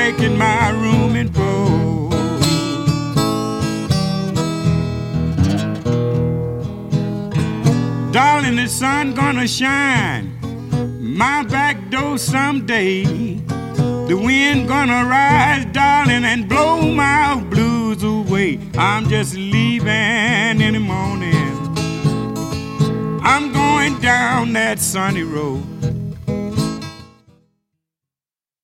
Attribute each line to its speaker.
Speaker 1: making my room and board. Darling, the sun gonna shine my back door someday. The wind gonna rise, darling, and blow my blues away. I'm just leaving in the morning. I'm going down that sunny road.